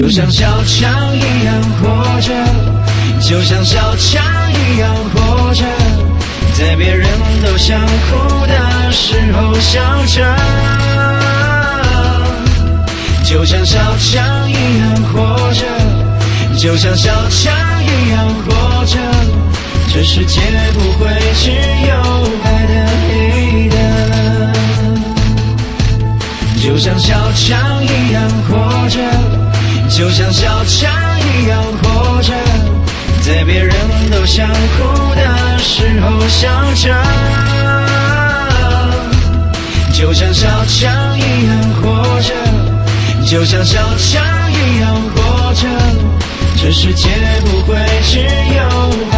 就像小强一样活着，就像小强一样活着，在别人都想哭的时候笑着，就像小强一样活着，就像小强一样活着，这世界不会只有白的黑的，就像小强一样活着，就像小强一样活着，在别人都想哭的时候笑着，就像小强一样活着，就像小强一样活着，这世界不会只有